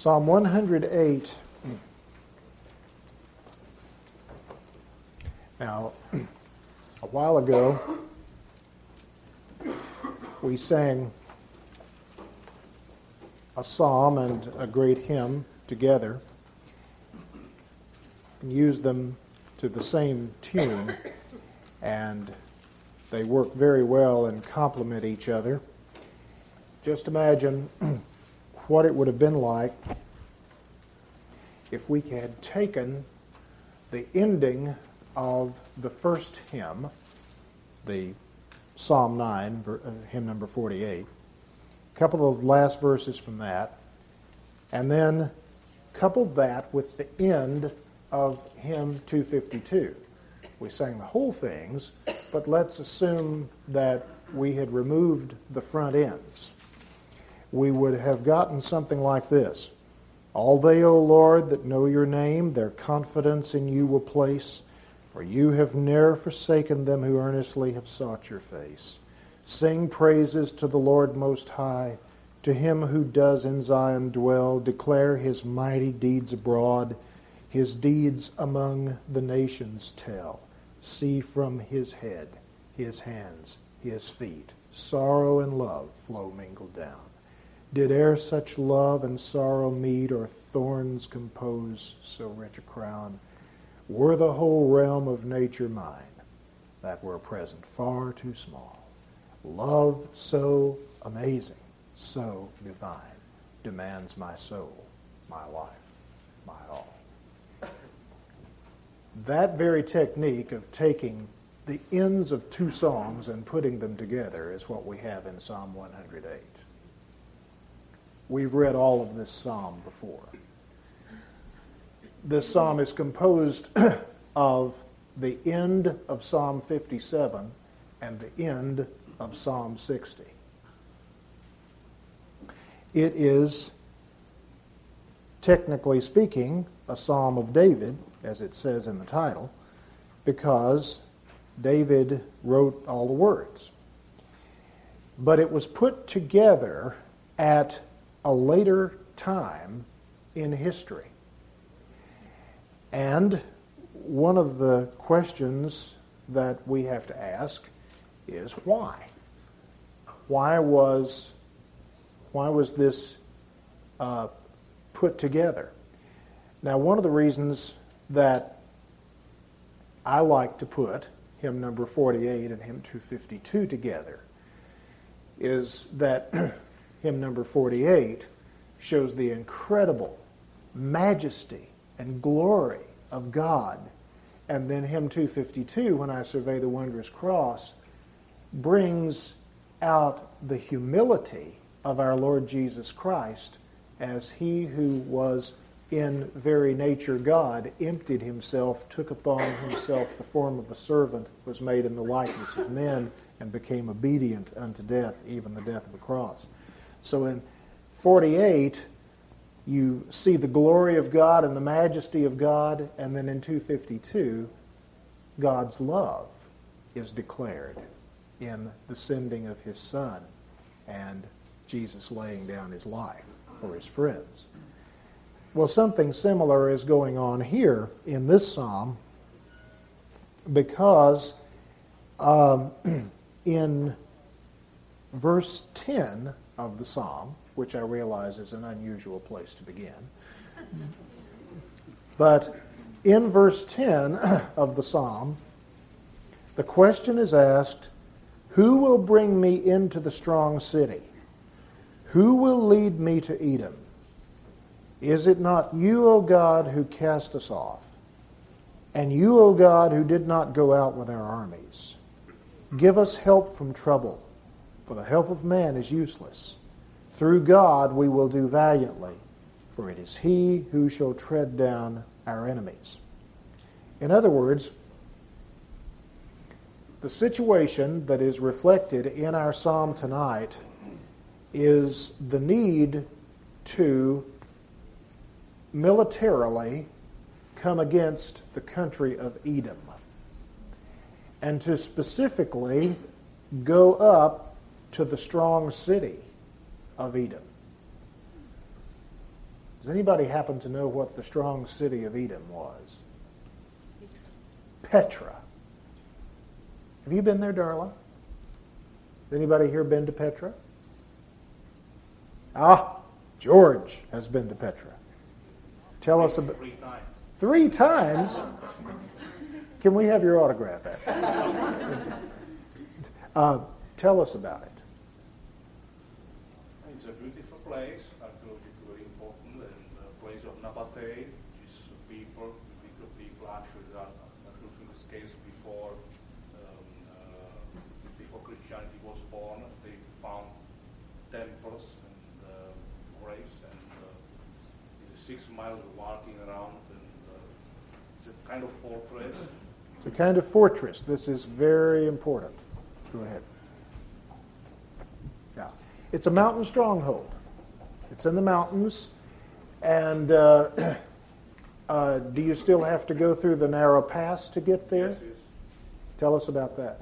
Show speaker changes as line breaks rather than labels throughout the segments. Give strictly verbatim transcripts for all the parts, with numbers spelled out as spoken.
Psalm one hundred eight. Now, a while ago, we sang a psalm and a great hymn together and used them to the same tune, and they work very well and complement each other. Just imagine what it would have been like if we had taken the ending of the first hymn, the Psalm nine, hymn number forty-eight, a couple of last verses from that, and then coupled that with the end of hymn two fifty-two. We sang the whole things, but let's assume that we had removed the front ends. We would have gotten something like this. All they, O Lord, that know your name, their confidence in you will place, for you have ne'er forsaken them who earnestly have sought your face. Sing praises to the Lord Most High, to him who does in Zion dwell, declare his mighty deeds abroad, his deeds among the nations tell. See from his head, his hands, his feet, sorrow and love flow mingled down. Did e'er such love and sorrow meet, or thorns compose so rich a crown? Were the whole realm of nature mine, that were present far too small. Love so amazing, so divine, demands my soul, my life, my all. That very technique of taking the ends of two songs and putting them together is what we have in Psalm one hundred eight. We've read all of this psalm before. This psalm is composed of the end of Psalm fifty-seven and the end of Psalm sixty. It is, technically speaking, a psalm of David, as it says in the title, because David wrote all the words. But it was put together at a later time in history. And one of the questions that we have to ask is why? Why was, why was this uh, put together? Now, one of the reasons that I like to put hymn number forty-eight and hymn two fifty-two together is that hymn number forty-eight shows the incredible majesty and glory of God. And then hymn two fifty-two, When I Survey the Wondrous Cross, brings out the humility of our Lord Jesus Christ as he who was in very nature God emptied himself, took upon himself the form of a servant, was made in the likeness of men, and became obedient unto death, even the death of a cross. So in forty-eight, you see the glory of God and the majesty of God, and then in two fifty-two, God's love is declared in the sending of his Son and Jesus laying down his life for his friends. Well, something similar is going on here in this psalm because um, in verse ten of the psalm, which I realize is an unusual place to begin, but in verse ten of the psalm, the question is asked, who will bring me into the strong city? Who will lead me to Edom? Is it not you, O God, who cast us off? And you, O God, who did not go out with our armies? Give us help from trouble, for the help of man is useless. Through God we will do valiantly, for it is he who shall tread down our enemies. In other words, the situation that is reflected in our psalm tonight is the need to militarily come against the country of Edom, and to specifically go up to the strong city of Edom. Does anybody happen to know what the strong city of Edom was? Petra. Have you been there, Darla? Has anybody here been to Petra? Ah, George has been to Petra. Tell us about...
Three times.
Three times? Can we have your autograph after? uh, tell us about it.
It's a beautiful place, archaeologically important, and a place of Nabateh, which is people, biblical people actually that are looking this case before um, uh, before Christianity was born. They found temples and uh, graves, and uh, it's six miles of walking around, and uh, it's a kind of fortress.
It's a kind of fortress. This is very important. Go ahead. Yeah. It's a mountain stronghold. It's in the mountains. And uh, uh, do you still have to go through the narrow pass to get there?
Yes, yes.
Tell us about that.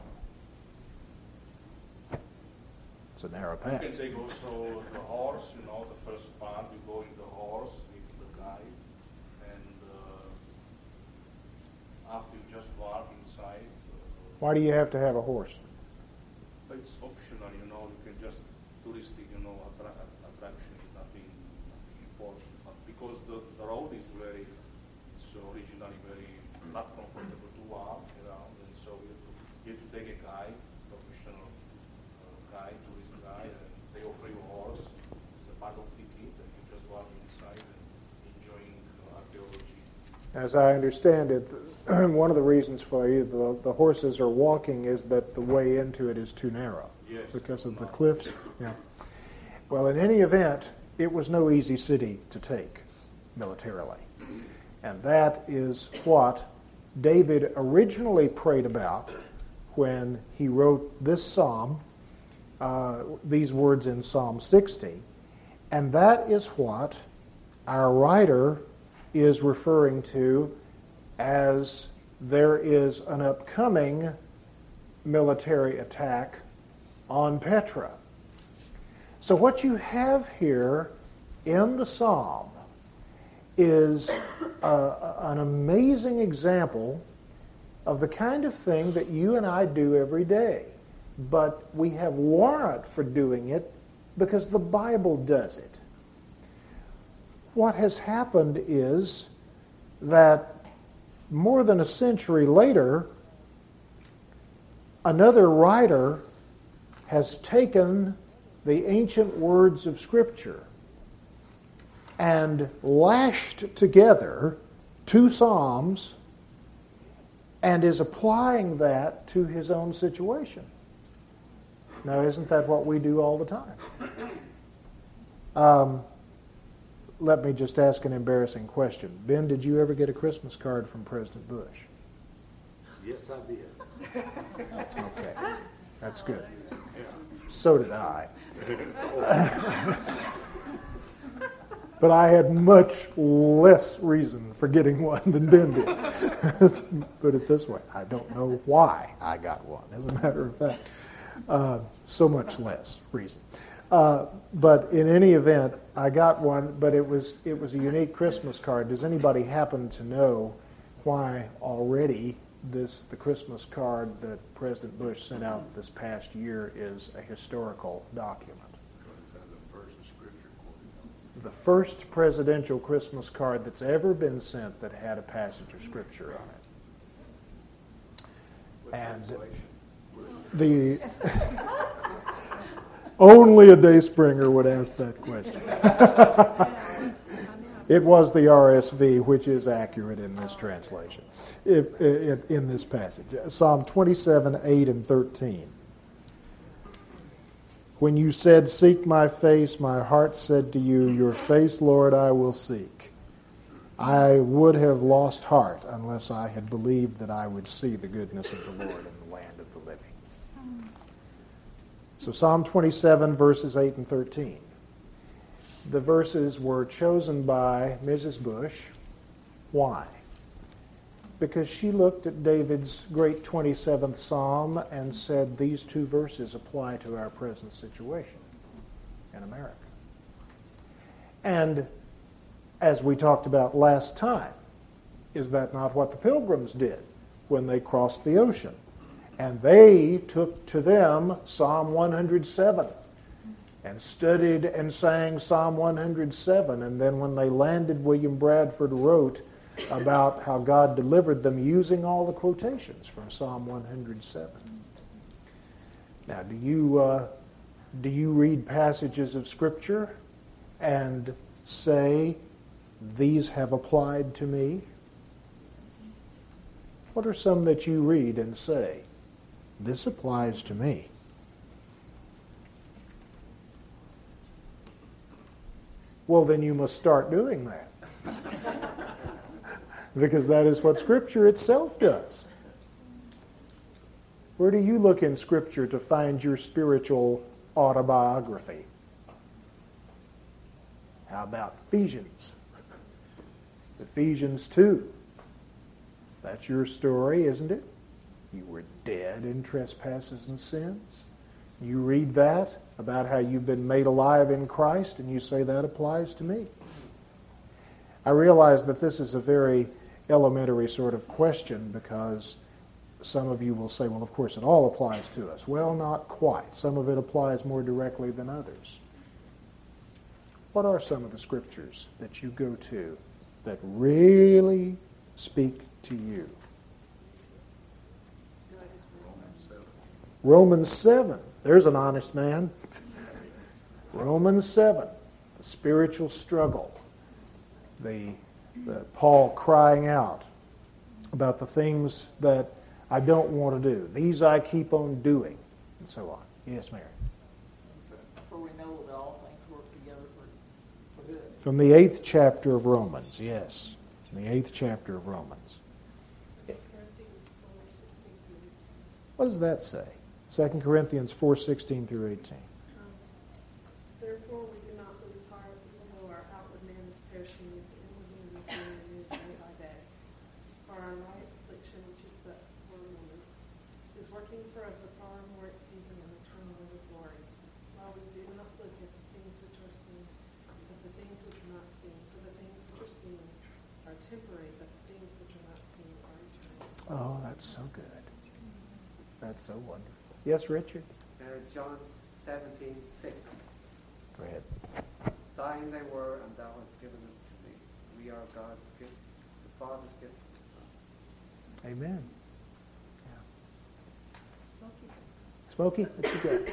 It's a narrow
You
pass.
can take also the horse, you know, the first part, you go in the horse with the guide, and uh, after you just walk inside. Uh,
Why do you have to have a horse?
It's optional, you know, you can just touristic, you know, attra- attraction is nothing important. But because the, the road is very, it's originally very not comfortable to walk around, and so you have to, you have to take a guide, professional uh, guide, tourist guide, and they offer you a horse. It's a part of ticket, and you just walk inside and enjoying uh, archaeology.
As I understand it, one of the reasons for you, the, the horses are walking is that the way into it is too narrow.
Yes.
Because of the cliffs. Yeah. Well, in any event, it was no easy city to take militarily. And that is what David originally prayed about when he wrote this psalm, uh, these words in Psalm sixty. And that is what our writer is referring to as there is an upcoming military attack on Petra. So what you have here in the psalm is uh, an amazing example of the kind of thing that you and I do every day. But we have warrant for doing it because the Bible does it. What has happened is that more than a century later, another writer has taken the ancient words of Scripture and lashed together two psalms and is applying that to his own situation. Now, isn't that what we do all the time? Um, let me just ask an embarrassing question. Ben, did you ever get a Christmas card from President Bush?
Yes, I did.
Okay, that's good. So did I. But I had much less reason for getting one than Ben did. Let's put it this way. I don't know why I got one, as a matter of fact. Uh, so much less reason. Uh, but in any event, I got one, but it was it was a unique Christmas card. Does anybody happen to know why already this the Christmas card that President Bush sent out this past year is a historical document? The first presidential Christmas card that's ever been sent that had a passage of Scripture on it. And the only a Dayspringer would ask that question. It was the R S V, which is accurate in this translation, if, if, in this passage. Psalm twenty-seven, eight, and thirteen. When you said, "Seek my face," my heart said to you, "Your face, Lord, I will seek." I would have lost heart unless I had believed that I would see the goodness of the Lord in the land of the living. So Psalm twenty-seven, verses eight and thirteen. The verses were chosen by Missus Bush. Why? Because she looked at David's great twenty-seventh Psalm and said, these two verses apply to our present situation in America. And as we talked about last time. Is that not what the pilgrims did when they crossed the ocean? And they took to them Psalm one hundred seven and studied and sang Psalm one hundred seven. And then when they landed, William Bradford wrote about how God delivered them using all the quotations from Psalm one hundred seven. Now, do you, uh, do you read passages of Scripture and say, these have applied to me? What are some that you read and say, this applies to me? Well, then you must start doing that. Because that is what Scripture itself does. Where do you look in Scripture to find your spiritual autobiography? How about Ephesians? Ephesians two. That's your story, isn't it? You were dead in trespasses and sins. You read that about how you've been made alive in Christ, and you say that applies to me. I realize that this is a very elementary sort of question, because some of you will say, well, of course it all applies to us. Well, not quite. Some of it applies more directly than others. What are some of the scriptures that you go to that really speak to you?
Romans seven.
Romans seven. There's an honest man. Romans seven. The spiritual struggle. The, the Paul crying out about the things that I don't want to do. These I keep on doing, and so on. Yes, Mary.
For we know that all things work together for, for good.
From the eighth chapter of Romans, yes. From the eighth chapter of Romans. What does that say? Second Corinthians four sixteen through eighteen.
Um, Therefore we do not lose heart, even though our outward man is perishing, yet the inward man is being renewed day by day. For our light affliction, which is but for a moment, is working for us a far more exceeding and eternal weight of glory. While we do not look at the things which are seen, but the things which are not seen. For the things which are seen are temporary, but the things which are not seen are eternal.
Oh, that's so good. That's so wonderful. Yes, Richard?
Uh, John seventeen six.
Go ahead.
Thine they were, and thou hast given them to me. We are God's gift, the Father's gift to the Son.
Amen. Yeah. Smokey, what you got?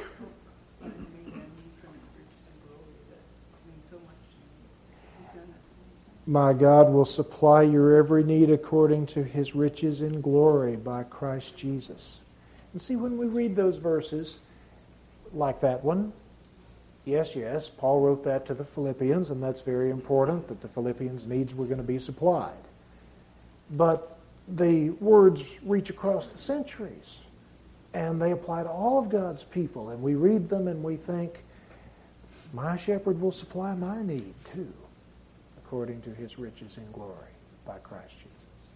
My God will supply your every need according to his riches in glory by Christ Jesus. And see, when we read those verses, like that one, yes, yes, Paul wrote that to the Philippians, and that's very important, that the Philippians' needs were going to be supplied. But the words reach across the centuries, and they apply to all of God's people, and we read them and we think, my shepherd will supply my need too, according to his riches in glory by Christ Jesus.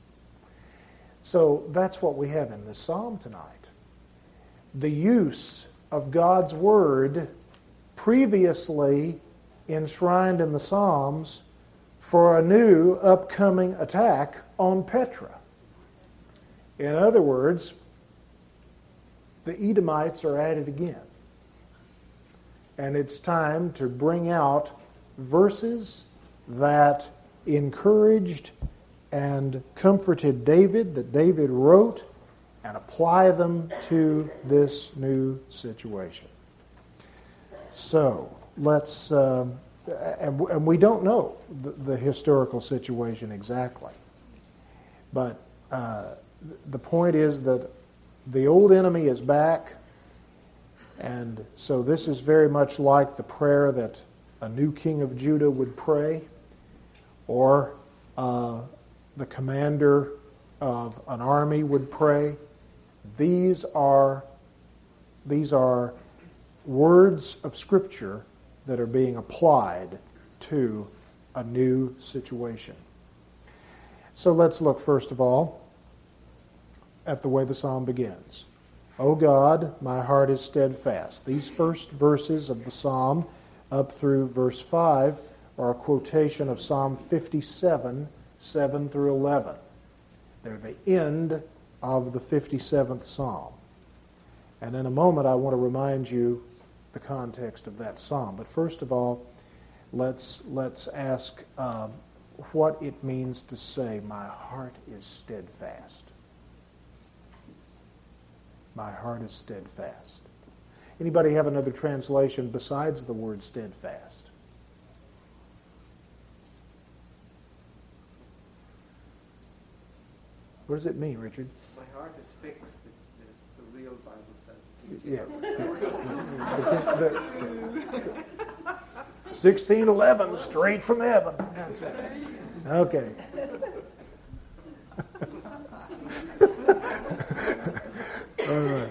So that's what we have in this psalm tonight. The use of God's word previously enshrined in the Psalms for a new upcoming attack on Petra. In other words, the Edomites are at it again. And it's time to bring out verses that encouraged and comforted David, that David wrote, and apply them to this new situation. So, let's, um, and, and we don't know the, the historical situation exactly. But uh, the point is that the old enemy is back, and so this is very much like the prayer that a new king of Judah would pray, or uh, the commander of an army would pray. These are, these are words of Scripture that are being applied to a new situation. So let's look first of all at the way the psalm begins. O God, my heart is steadfast. These first verses of the psalm up through verse five are a quotation of Psalm fifty-seven, seven through eleven. They're the end of the fifty-seventh Psalm. And in a moment, I want to remind you the context of that psalm. But first of all, let's let's ask uh, what it means to say, "My heart is steadfast." My heart is steadfast. Anybody have another translation besides the word steadfast? What does it mean, Richard?
My heart is fixed. The, the, the real Bible says.
Yes. sixteen eleven, straight from heaven. That's it. Okay. All right.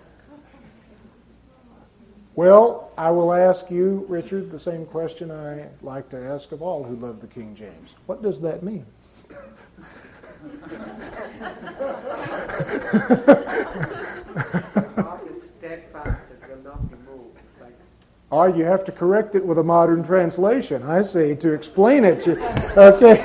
Well, I will ask you, Richard, the same question I like to ask of all who love the King James. What does that mean?
Heart is steadfast, it will not be moved. It's like,
Or you have to correct it with a modern translation, I see, to explain it. You- Okay.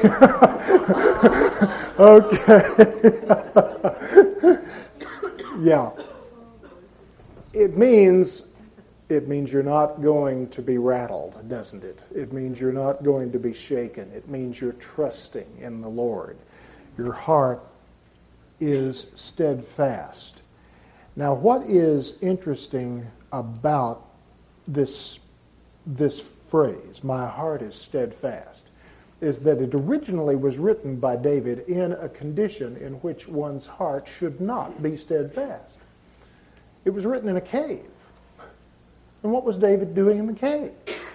Okay. Yeah. It means it means you're not going to be rattled, doesn't it? It means you're not going to be shaken. It means you're trusting in the Lord. Your heart is steadfast. Now, what is interesting about this, this phrase, "my heart is steadfast," is that it originally was written by David in a condition in which one's heart should not be steadfast. It was written in a cave. And what was David doing in the cave?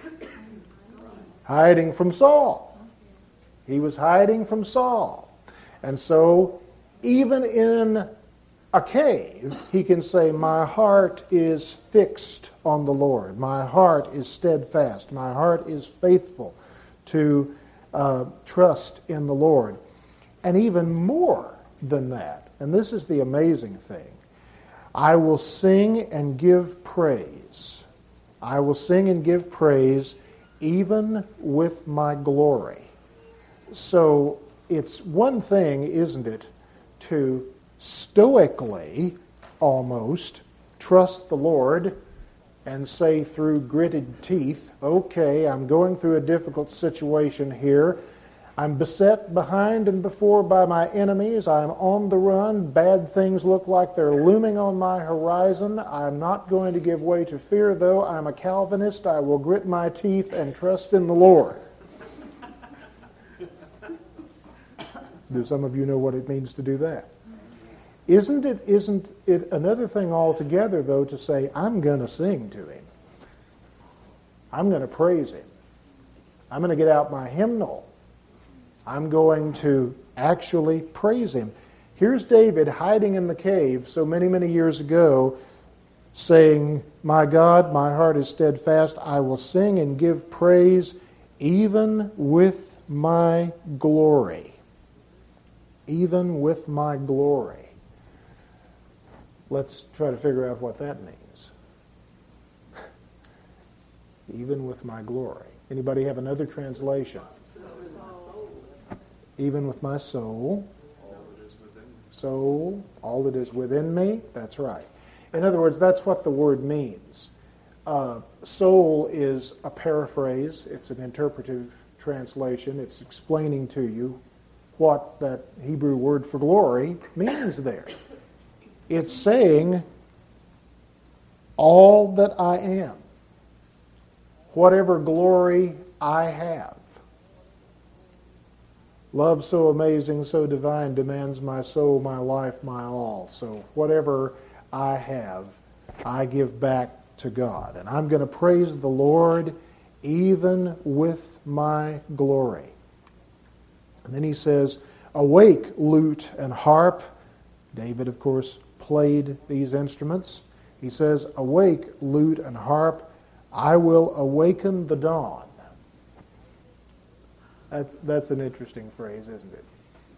Hiding from Saul. He was hiding from Saul. And so, even in a cave, he can say, "My heart is fixed on the Lord. My heart is steadfast. My heart is faithful to uh, trust in the Lord." And even more than that, and this is the amazing thing, "I will sing and give praise. I will sing and give praise even with my glory." So it's one thing, isn't it, to stoically, almost, trust the Lord and say through gritted teeth, "Okay, I'm going through a difficult situation here. I'm beset behind and before by my enemies. I'm on the run. Bad things look like they're looming on my horizon. I'm not going to give way to fear, though. I'm a Calvinist. I will grit my teeth and trust in the Lord." Do some of you know what it means to do that? Isn't it, isn't it another thing altogether, though, to say, "I'm going to sing to Him. I'm going to praise Him. I'm going to get out my hymnal. I'm going to actually praise Him." Here's David hiding in the cave so many, many years ago, saying, "My God, my heart is steadfast. I will sing and give praise even with my glory." Even with my glory. Let's try to figure out what that means. Even with my glory. Anybody have another translation? Even with my soul. Soul, all that is within me. That's right. In other words, that's what the word means. Uh, soul is a paraphrase. It's an interpretive translation. It's explaining to you what that Hebrew word for glory means there. It's saying, all that I am, whatever glory I have. Love so amazing, so divine, demands my soul, my life, my all. So whatever I have, I give back to God. And I'm going to praise the Lord even with my glory. And then he says, "Awake, lute and harp." David, of course, played these instruments. He says, "Awake, lute and harp. I will awaken the dawn." That's, that's an interesting phrase, isn't it?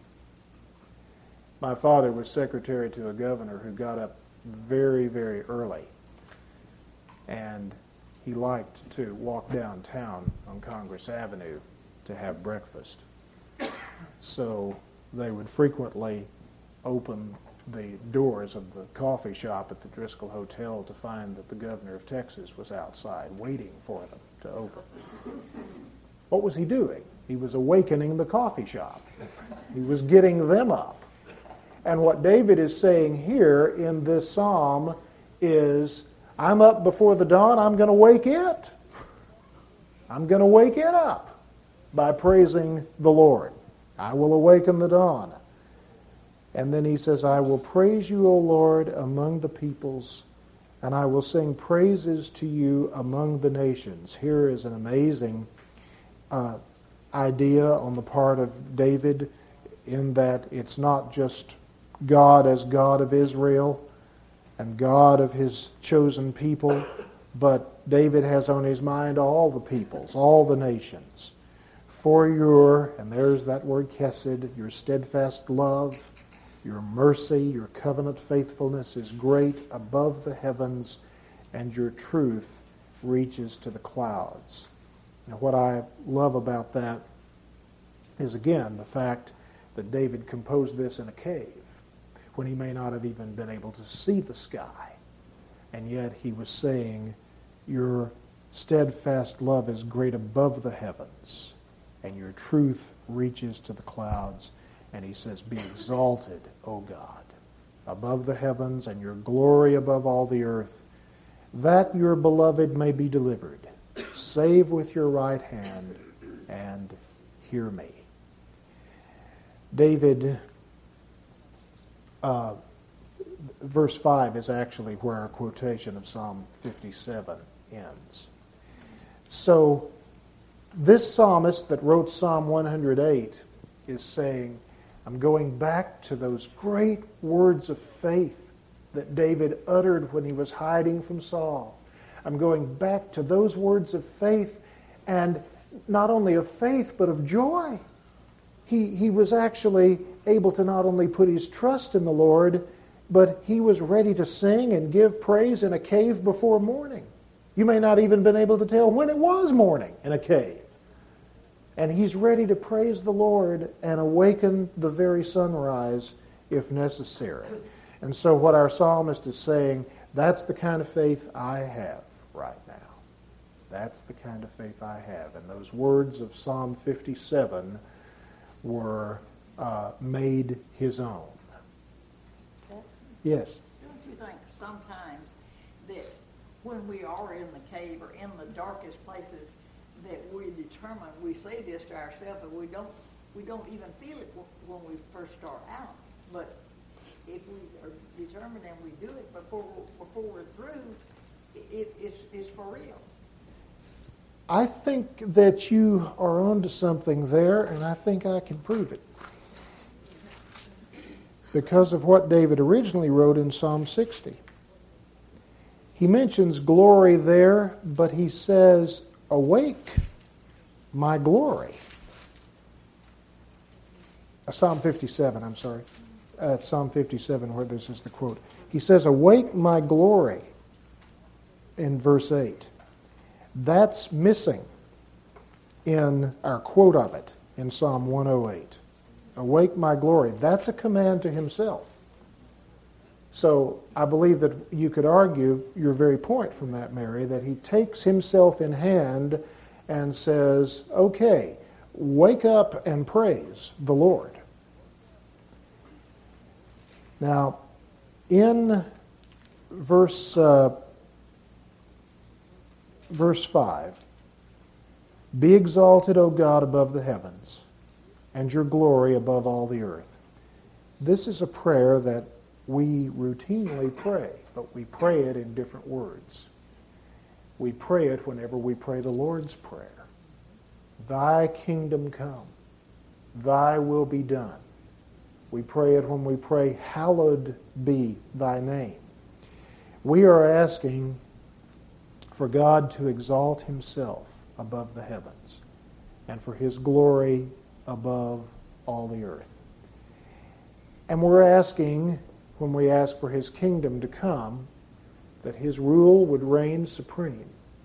My father was secretary to a governor who got up very, very early. And he liked to walk downtown on Congress Avenue to have breakfast. So they would frequently open the doors of the coffee shop at the Driscoll Hotel to find that the governor of Texas was outside waiting for them to open. What was he doing? He was awakening the coffee shop. He was getting them up. And what David is saying here in this psalm is, I'm up before the dawn, I'm going to wake it. I'm going to wake it up by praising the Lord. I will awaken the dawn. And then he says, I will praise you, O Lord, among the peoples, and I will sing praises to you among the nations. Here is an amazing uh, idea on the part of David, in that it's not just God as God of Israel and God of his chosen people, but David has on his mind all the peoples, all the nations. For your, and there's that word chesed, your steadfast love, your mercy, your covenant faithfulness is great above the heavens, and your truth reaches to the clouds. Now, what I love about that is, again, the fact that David composed this in a cave, when he may not have even been able to see the sky. And yet he was saying, your steadfast love is great above the heavens, and your truth reaches to the clouds. And he says, be exalted, O God, above the heavens, and your glory above all the earth, that your beloved may be delivered. Save with your right hand, and hear me. David, uh, verse five is actually where our quotation of Psalm fifty-seven ends. So, this psalmist that wrote Psalm one hundred eight is saying, I'm going back to those great words of faith that David uttered when he was hiding from Saul. I'm going back to those words of faith, and not only of faith, but of joy. He, he was actually able to not only put his trust in the Lord, but he was ready to sing and give praise in a cave before morning. You may not even been able to tell when it was morning in a cave. And he's ready to praise the Lord and awaken the very sunrise if necessary. And so what our psalmist is saying, that's the kind of faith I have right now. That's the kind of faith I have. And those words of Psalm fifty-seven were uh, made his own. Yes?
Don't you think sometimes that when we are in the cave or in the darkest places, that we determine, we say this to ourselves, and we don't we don't even feel it when we first start out. But if we are determined and we do it before before we're through, it, it's, it's for real.
I think that you are onto something there, and I think I can prove it. Because of what David originally wrote in Psalm sixty. He mentions glory there, but he says, awake, my glory. Uh, Psalm fifty-seven, I'm sorry. Uh, it's Psalm fifty-seven where this is the quote. He says, awake, my glory, in verse eight. That's missing in our quote of it in Psalm one oh eight. Awake, my glory. That's a command to himself. So I believe that you could argue your very point from that, Mary, that he takes himself in hand and says, okay, wake up and praise the Lord. Now, in verse uh, verse five, be exalted, O God, above the heavens, and your glory above all the earth. This is a prayer that we routinely pray, but we pray it in different words. We pray it whenever we pray the Lord's Prayer. Thy kingdom come, thy will be done. We pray it when we pray, hallowed be thy name. We are asking for God to exalt himself above the heavens and for his glory above all the earth. And we're asking, when we ask for his kingdom to come, that his rule would reign supreme,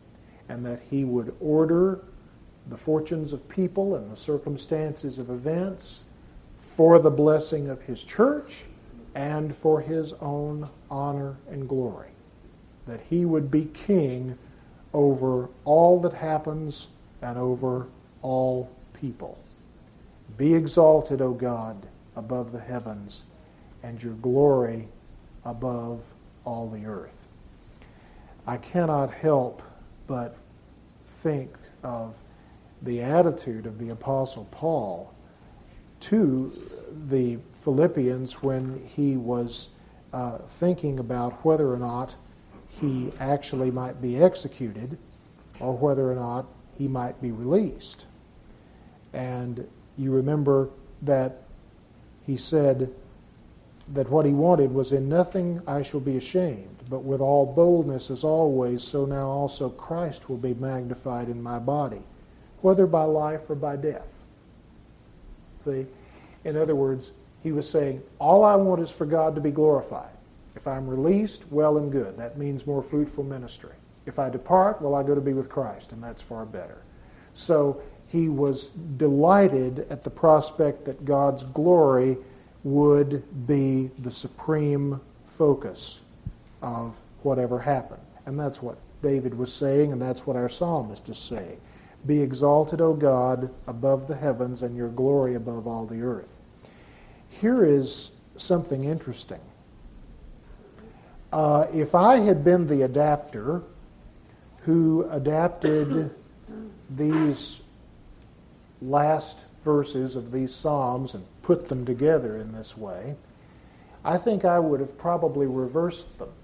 and that he would order the fortunes of people and the circumstances of events for the blessing of his church and for his own honor and glory. That he would be king over all that happens and over all people. Be exalted, O God, above the heavens, and your glory above all the earth. I cannot help but think of the attitude of the Apostle Paul to the Philippians when he was uh, thinking about whether or not he actually might be executed or whether or not he might be released. And you remember that he said that what he wanted was, in nothing I shall be ashamed, but with all boldness as always, so now also Christ will be magnified in my body, whether by life or by death. See? In other words, he was saying, all I want is for God to be glorified. If I'm released, well and good. That means more fruitful ministry. If I depart, well, I go to be with Christ, and that's far better. So he was delighted at the prospect that God's glory would be the supreme focus of whatever happened. And that's what David was saying, and that's what our psalmist is saying. Be exalted, O God, above the heavens, and your glory above all the earth. Here is something interesting. Uh, if I had been the adapter who adapted these last verses of these Psalms and put them together in this way, I think I would have probably reversed them.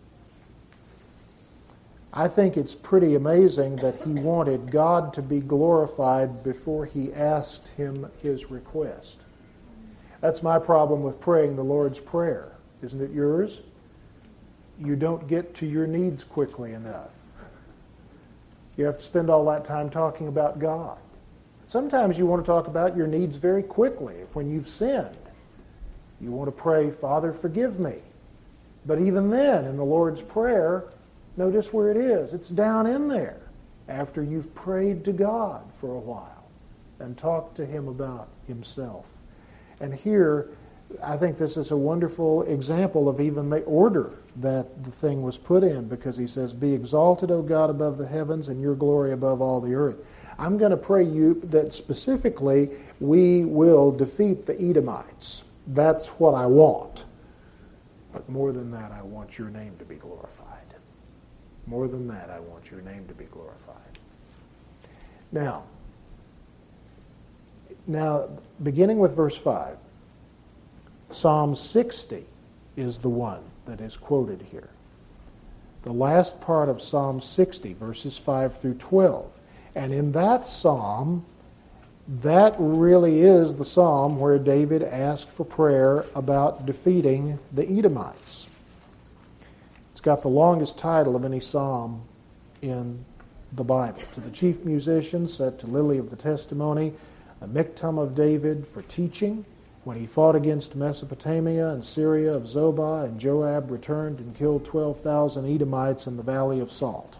I think it's pretty amazing that he wanted God to be glorified before he asked him his request. That's my problem with praying the Lord's Prayer. Isn't it yours? You don't get to your needs quickly enough. You have to spend all that time talking about God. Sometimes you want to talk about your needs very quickly when you've sinned. You want to pray, Father, forgive me. But even then, in the Lord's Prayer, notice where it is. It's down in there after you've prayed to God for a while and talked to him about himself. And here, I think this is a wonderful example of even the order that the thing was put in, because he says, be exalted, O God, above the heavens, and your glory above all the earth. I'm going to pray you that specifically we will defeat the Edomites. That's what I want. But more than that, I want your name to be glorified. More than that, I want your name to be glorified. Now, now, beginning with verse five, Psalm sixty is the one that is quoted here. The last part of Psalm sixty, verses five through twelve. And in that psalm, that really is the psalm where David asked for prayer about defeating the Edomites. It's got the longest title of any psalm in the Bible. To the chief musician, set to Lily of the Testimony, a miktam of David for teaching, when he fought against Mesopotamia and Syria of Zobah, and Joab returned and killed twelve thousand Edomites in the Valley of Salt.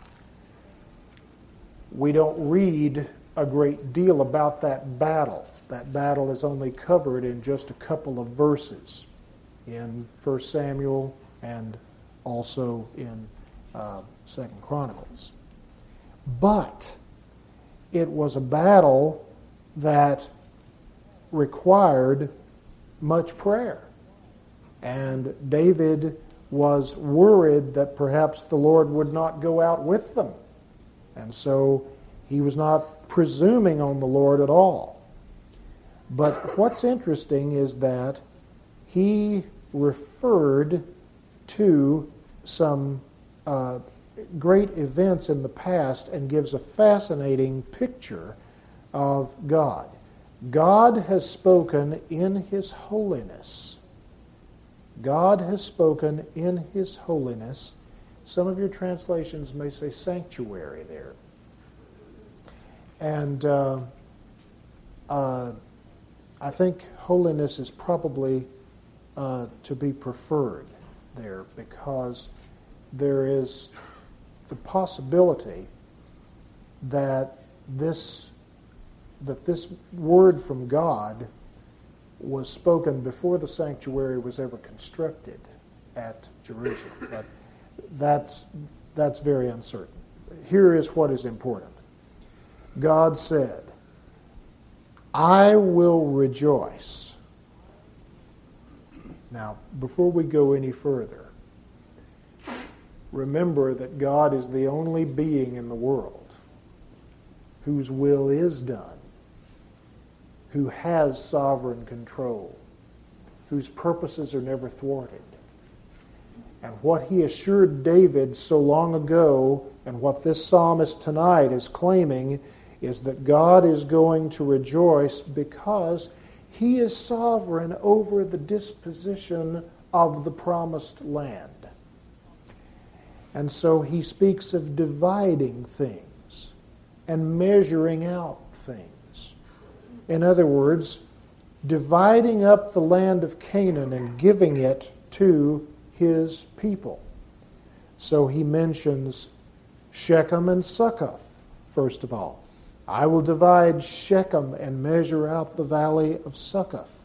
We don't read a great deal about that battle. That battle is only covered in just a couple of verses in First Samuel and also in uh, Second Chronicles. But it was a battle that required much prayer. And David was worried that perhaps the Lord would not go out with them. And so he was not presuming on the Lord at all. But what's interesting is that he referred to some uh, great events in the past and gives a fascinating picture of God. God has spoken in his holiness. God has spoken in his holiness. Some of your translations may say sanctuary there. And uh, uh, I think holiness is probably uh, to be preferred there, because there is the possibility that this that this word from God was spoken before the sanctuary was ever constructed at Jerusalem. But that's that's very uncertain. Here is what is important. God said, I will rejoice. Now, before we go any further, remember that God is the only being in the world whose will is done, who has sovereign control, whose purposes are never thwarted. And what he assured David so long ago, and what this psalmist tonight is claiming, is that God is going to rejoice because he is sovereign over the disposition of the promised land. And so he speaks of dividing things and measuring out things. In other words, dividing up the land of Canaan and giving it to his people. So he mentions Shechem and Succoth, first of all. I will divide Shechem and measure out the valley of Succoth.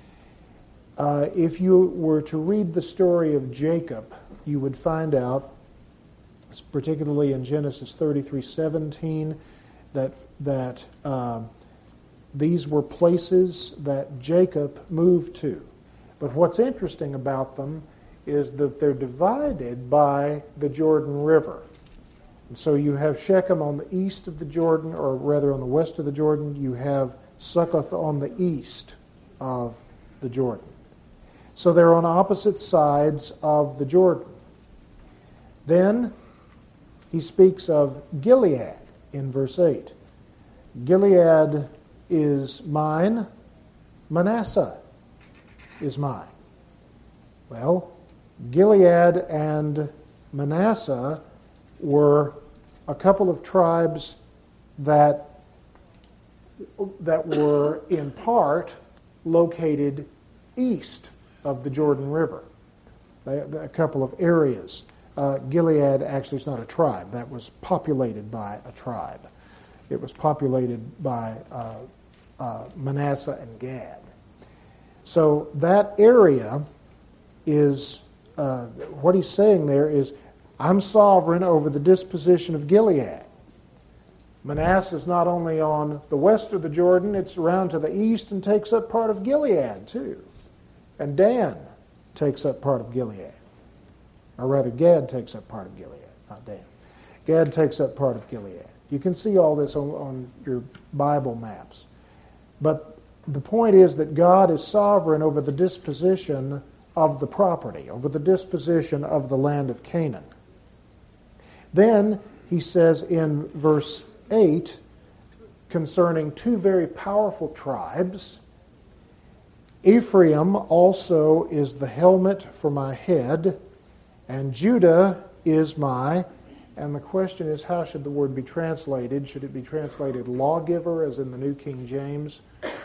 Uh, if you were to read the story of Jacob, you would find out, particularly in Genesis thirty-three seventeen, that that uh, these were places that Jacob moved to. But what's interesting about them is that they're divided by the Jordan River. And so you have Shechem on the east of the Jordan, or rather on the west of the Jordan. You have Succoth on the east of the Jordan. So they're on opposite sides of the Jordan. Then he speaks of Gilead in verse eight. Gilead is mine, Manasseh is mine. Well, Gilead and Manasseh were a couple of tribes that, that were in part located east of the Jordan River. They, a couple of areas. Uh, Gilead actually is not a tribe. That was populated by a tribe. It was populated by uh, uh, Manasseh and Gad. So that area is, uh, what he's saying there is, I'm sovereign over the disposition of Gilead. Manasseh is not only on the west of the Jordan, it's around to the east and takes up part of Gilead too. And Dan takes up part of Gilead. Or rather, Gad takes up part of Gilead, not Dan. Gad takes up part of Gilead. You can see all this on, on your Bible maps. But the point is that God is sovereign over the disposition of the property, over the disposition of the land of Canaan. Then he says in verse eight, concerning two very powerful tribes, Ephraim also is the helmet for my head, and Judah is my, and the question is, how should the word be translated? Should it be translated lawgiver, as in the New King James?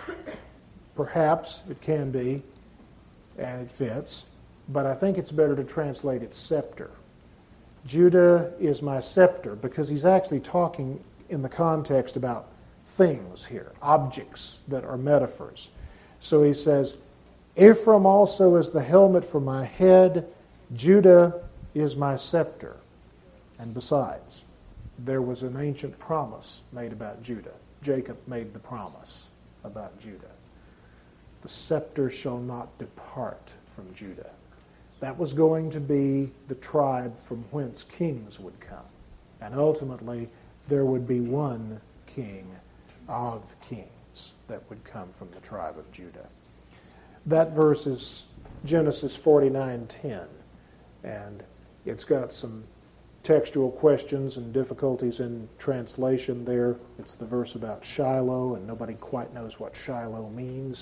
Perhaps it can be, and it fits, but I think it's better to translate it scepter. Judah is my scepter, because he's actually talking in the context about things here, objects that are metaphors. So he says, Ephraim also is the helmet for my head, Judah is my scepter. And besides, there was an ancient promise made about Judah. Jacob made the promise about Judah. The scepter shall not depart from Judah. That was going to be the tribe from whence kings would come. And ultimately, there would be one king of kings that would come from the tribe of Judah. That verse is Genesis forty-nine ten. And it's got some textual questions and difficulties in translation there. It's the verse about Shiloh, and nobody quite knows what Shiloh means.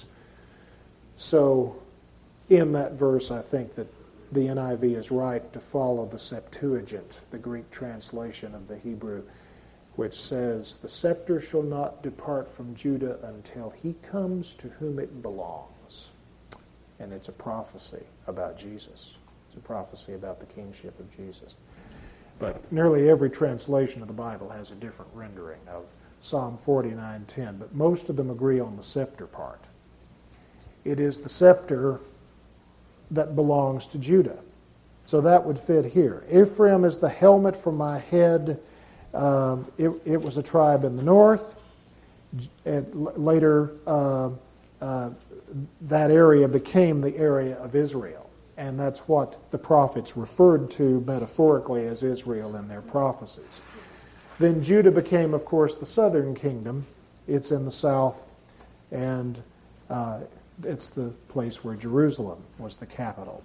So in that verse, I think that the N I V is right to follow the Septuagint, the Greek translation of the Hebrew, which says, the scepter shall not depart from Judah until he comes to whom it belongs. And it's a prophecy about Jesus. It's a prophecy about the kingship of Jesus. But nearly every translation of the Bible has a different rendering of Psalm forty-nine ten, but most of them agree on the scepter part. It is the scepter that belongs to Judah. So that would fit here. Ephraim is the helmet for my head. Um, it, it was a tribe in the north. And later, uh, uh, that area became the area of Israel. And that's what the prophets referred to metaphorically as Israel in their prophecies. Then Judah became, of course, the southern kingdom. It's in the south, and uh, it's the place where Jerusalem was the capital.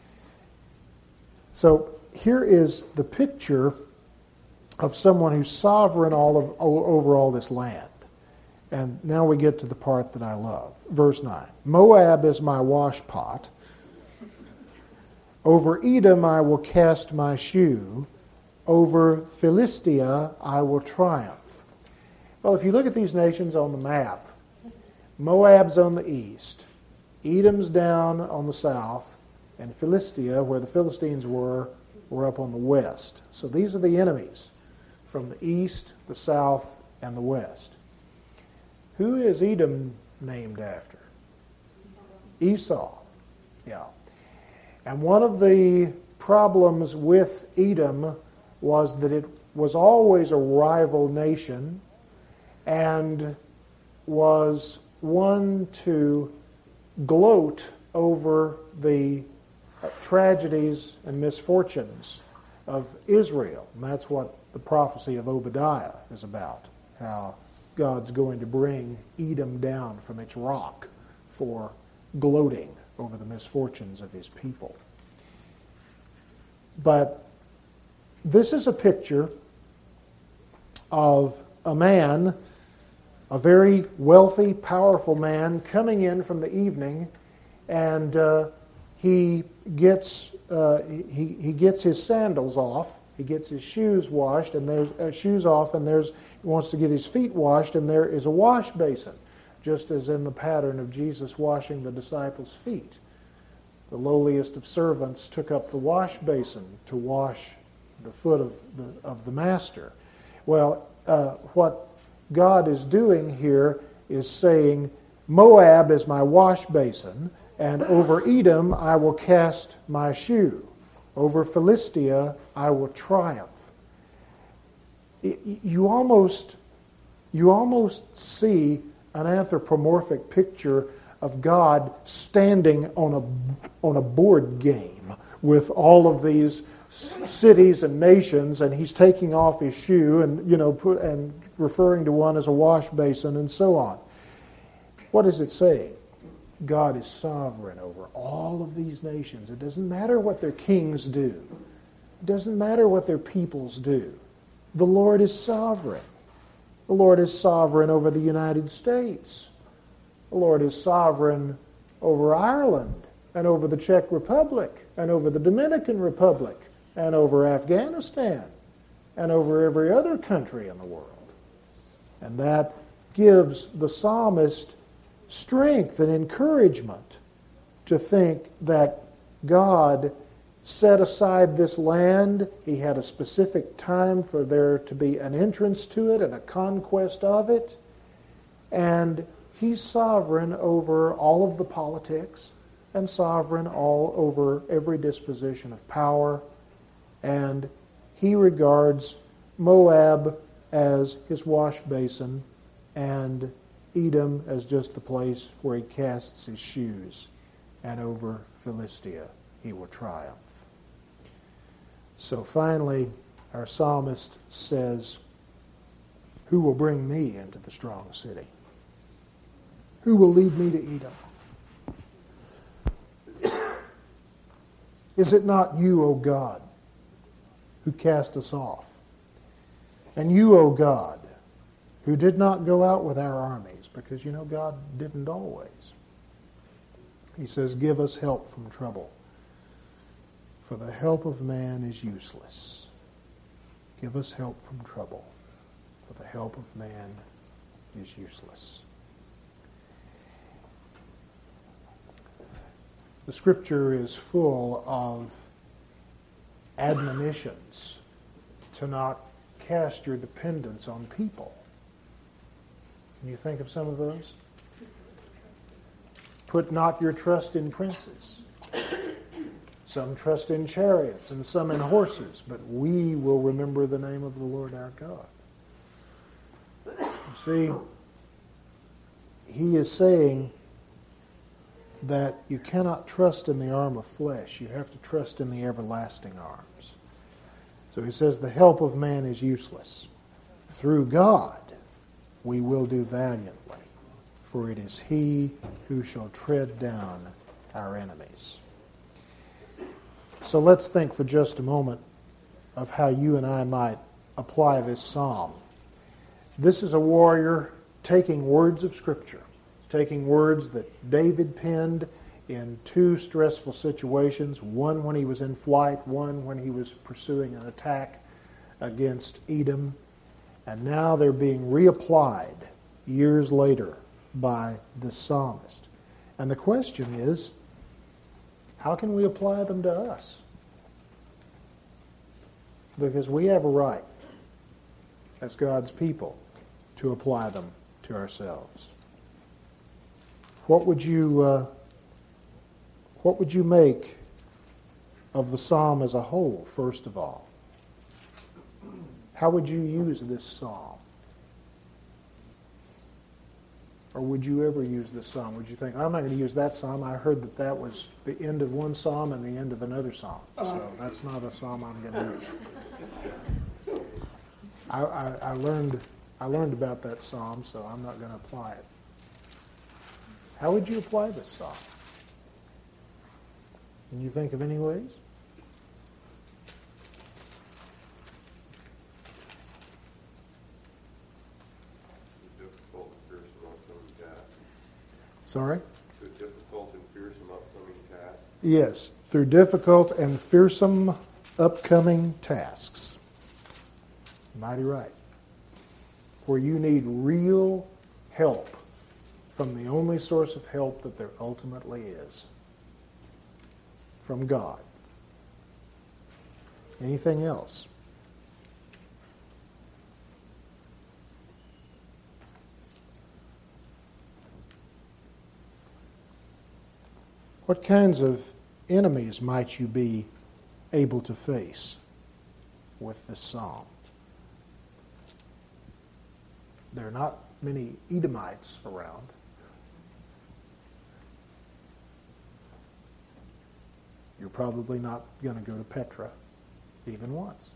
So here is the picture of someone who's sovereign all of, over all this land. And now we get to the part that I love. Verse nine. Moab is my washpot. Over Edom I will cast my shoe. Over Philistia I will triumph. Well, if you look at these nations on the map, Moab's on the east, Edom's down on the south, and Philistia, where the Philistines were, were up on the west. So these are the enemies from the east, the south, and the west. Who is Edom named after? Esau. Yeah. And one of the problems with Edom was that it was always a rival nation and was one to gloat over the tragedies and misfortunes of Israel. And that's what the prophecy of Obadiah is about, how God's going to bring Edom down from its rock for gloating over the misfortunes of his people. But this is a picture of a man, a very wealthy, powerful man, coming in from the evening, and uh, he gets uh, he he gets his sandals off. He gets his shoes washed, and there's uh, shoes off, and there's he wants to get his feet washed, and there is a wash basin, just as in the pattern of Jesus washing the disciples' feet. The lowliest of servants took up the wash basin to wash the foot of the of the master. Well, uh, what God is doing here is saying, Moab is my wash basin, and over Edom I will cast my shoe. Over Philistia I will triumph. You almost, you almost see an anthropomorphic picture of God standing on a on a board game with all of these cities and nations, and he's taking off his shoe and you know put and referring to one as a wash basin and so on. What is it saying? God is sovereign over all of these nations. It doesn't matter what their kings do. It doesn't matter what their peoples do. The Lord is sovereign. The Lord is sovereign over the United States. The Lord is sovereign over Ireland and over the Czech Republic and over the Dominican Republic and over Afghanistan and over every other country in the world. And that gives the psalmist strength and encouragement to think that God set aside this land. He had a specific time for there to be an entrance to it and a conquest of it. And He's sovereign over all of the politics and sovereign all over every disposition of power. And He regards Moab as His wash basin and Edom as just the place where He casts His shoes. And over Philistia He will triumph. So finally, our psalmist says, who will bring me into the strong city? Who will lead me to Edom? Is it not you, O God, who cast us off? And you, O God, who did not go out with our armies? Because you know God didn't always. He says, give us help from trouble. For the help of man is useless. Give us help from trouble. For the help of man is useless. The Scripture is full of admonitions to not cast your dependence on people. Can you think of some of those? Put not your trust in princes. Some trust in chariots and some in horses, but we will remember the name of the Lord our God. See, he is saying that you cannot trust in the arm of flesh. You have to trust in the everlasting arms. So he says the help of man is useless. Through God we will do valiantly, for it is he who shall tread down our enemies. So let's think for just a moment of how you and I might apply this psalm. This is a warrior taking words of Scripture, taking words that David penned in two stressful situations, one when he was in flight, one when he was pursuing an attack against Edom, and now they're being reapplied years later by the psalmist. And the question is, how can we apply them to us? Because we have a right, as God's people, to apply them to ourselves. What would you uh, what would you make of the psalm as a whole, first of all? How would you use this psalm? Or would you ever use this psalm? Would you think, I'm not going to use that psalm. I heard that that was the end of one psalm and the end of another psalm. So that's not a psalm I'm going to use. I, I, I learned I learned about that psalm, so I'm not going to apply it. How would you apply this psalm? Can you think of any ways?
Difficult and fearsome upcoming task.
Sorry?
Through difficult and fearsome upcoming tasks.
Yes, through difficult and fearsome upcoming tasks. Mighty right. Where you need real help from the only source of help that there ultimately is. From God. Anything else? What kinds of enemies might you be able to face with this psalm? There are not many Edomites around. You're probably not going to go to Petra even once.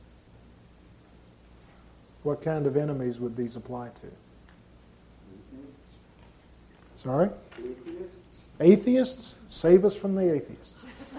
What kind of enemies would these apply to?
Atheists.
Sorry?
Atheists.
Atheists? Save us from the atheists.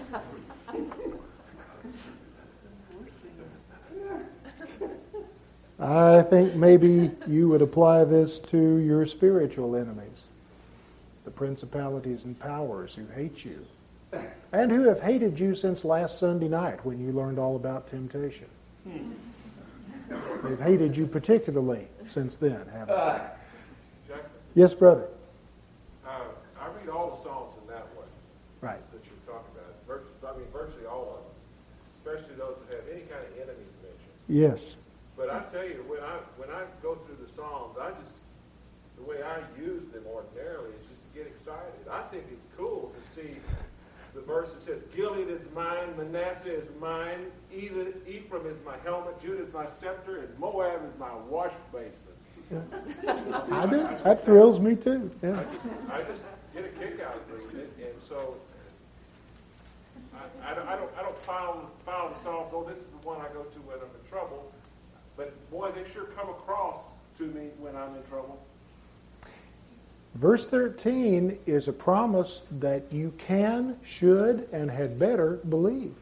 I think maybe you would apply this to your spiritual enemies, the principalities and powers who hate you, and who have hated you since last Sunday night when you learned all about temptation. They've hated you particularly since then, haven't they?
Jackson,
Yes, brother.
uh, I read all the Psalms in that way
Right.
that you're talking about. Virtu- I mean, virtually all of them, especially those that have any kind of enemies mentioned.
Yes.
But I tell you, when I when I go through the Psalms, I just the way I use them ordinarily is just to get excited. I think it's cool to see the verse that says, "Gilead is mine, Manasseh is mine, either Ephraim is my helmet, Judah is my scepter, and Moab is my wash basin."
I do. That thrills me too. Yeah.
I just I just get a kick out of reading it, and so I, I don't I don't I don't file file the Psalms. Oh, this is the one I go to when I'm in trouble. But boy, they sure come across to me when I'm in trouble.
Verse thirteen is a promise that you can, should, and had better believe.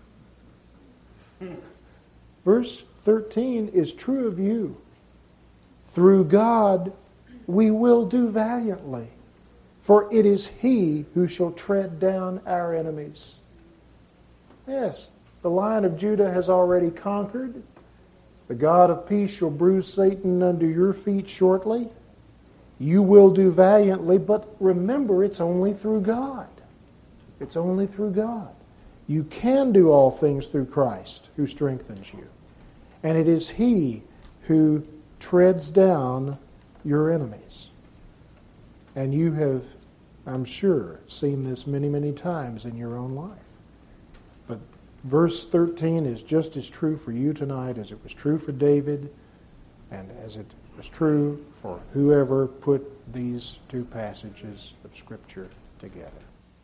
Verse thirteen is true of you. Through God we will do valiantly, for it is He who shall tread down our enemies. Yes, the Lion of Judah has already conquered. The God of peace shall bruise Satan under your feet shortly. You will do valiantly, but remember, it's only through God. It's only through God. You can do all things through Christ who strengthens you. And it is He who treads down your enemies. And you have, I'm sure, seen this many, many times in your own life. But verse thirteen is just as true for you tonight as it was true for David and as it was true for whoever put these two passages of Scripture together.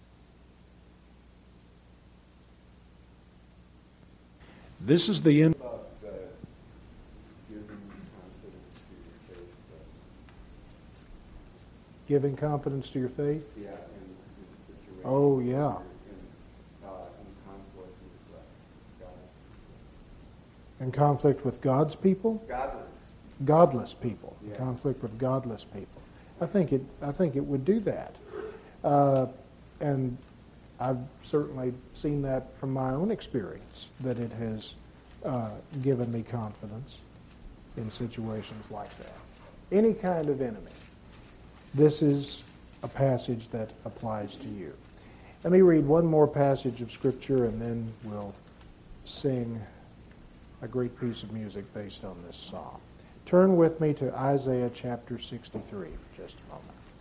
This is the end.
About uh, giving confidence to your faith.
Giving confidence to your faith?
Yeah, in, in situations.
Oh, yeah.
In, uh, in conflict with uh, God.
In conflict with God's people?
Godless.
Godless people. In
Yeah.
conflict with godless people. I think it. I think it would do that, uh, and I've certainly seen that from my own experience, that it has uh, given me confidence in situations like that. Any kind of enemy. This is a passage that applies to you. Let me read one more passage of Scripture, and then we'll sing a great piece of music based on this psalm. Turn with me to Isaiah chapter sixty-three for just a moment.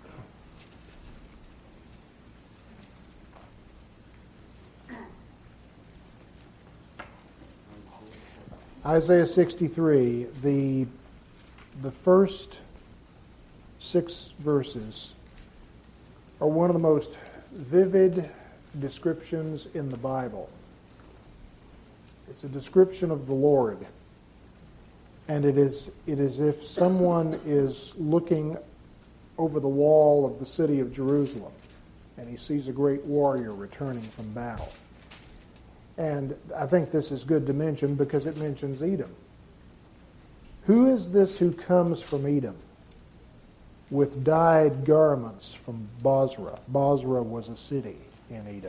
Isaiah sixty-three, the, the first six verses are one of the most vivid descriptions in the Bible. It's a description of the Lord. And it is it is if someone is looking over the wall of the city of Jerusalem and he sees a great warrior returning from battle. And I think this is good to mention because it mentions Edom. Who is this who comes from Edom with dyed garments from Bozrah? Bozrah was a city in Edom.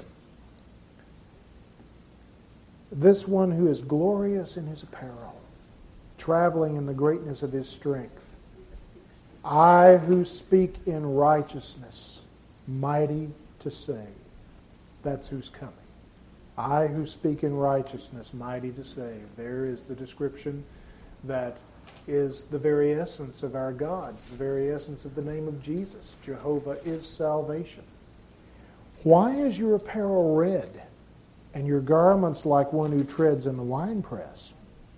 This one who is glorious in his apparel, traveling in the greatness of his strength. I who speak in righteousness, mighty to save. That's who's coming. I who speak in righteousness, mighty to save. There is the description that is the very essence of our gods, the very essence of the name of Jesus. Jehovah is salvation. Why is your apparel red, and your garments like one who treads in the winepress?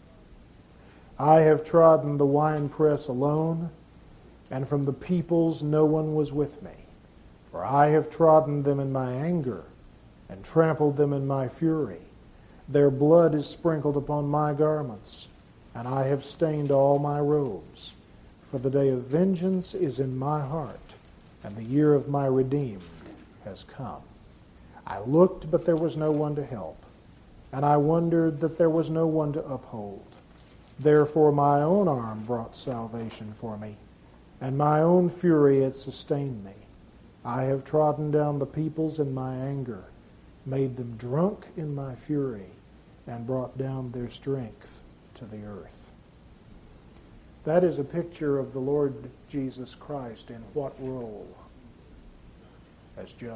I have trodden the winepress alone, and from the peoples no one was with me. For I have trodden them in my anger, and trampled them in my fury. Their blood is sprinkled upon my garments, and I have stained all my robes. For the day of vengeance is in my heart, and the year of my redeemed has come. I looked, but there was no one to help, and I wondered that there was no one to uphold. Therefore my own arm brought salvation for me, and my own fury it sustained me. I have trodden down the peoples in my anger, made them drunk in my fury, and brought down their strength to the earth. That is a picture of the Lord Jesus Christ in what role? As judge.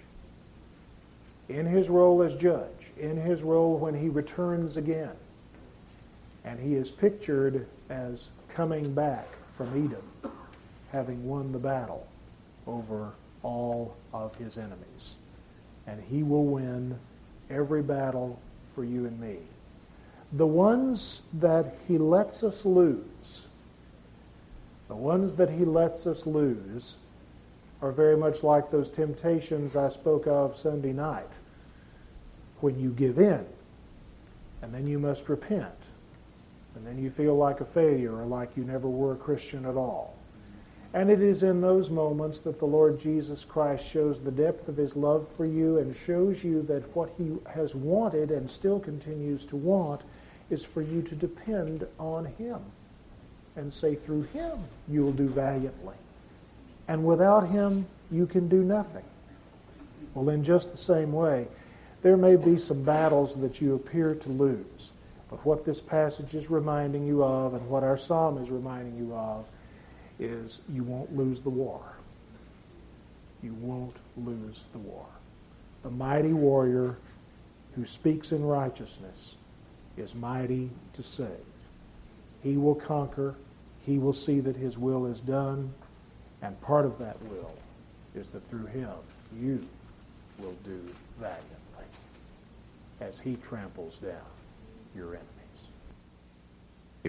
In his role as judge, in his role when he returns again. And he is pictured as coming back from Edom, having won the battle over all of his enemies. And he will win every battle for you and me. The ones that he lets us lose, the ones that he lets us lose are very much like those temptations I spoke of Sunday night. When you give in, and then you must repent, and then you feel like a failure or like you never were a Christian at all. And it is in those moments that the Lord Jesus Christ shows the depth of his love for you and shows you that what he has wanted and still continues to want is for you to depend on him and say through him you will do valiantly. And without him you can do nothing. Well, in just the same way, there may be some battles that you appear to lose. But what this passage is reminding you of and what our psalm is reminding you of is you won't lose the war. You won't lose the war. The mighty warrior who speaks in righteousness is mighty to save. He will conquer. He will see that his will is done. And part of that will is that through him, you will do valiantly as he tramples down your enemies.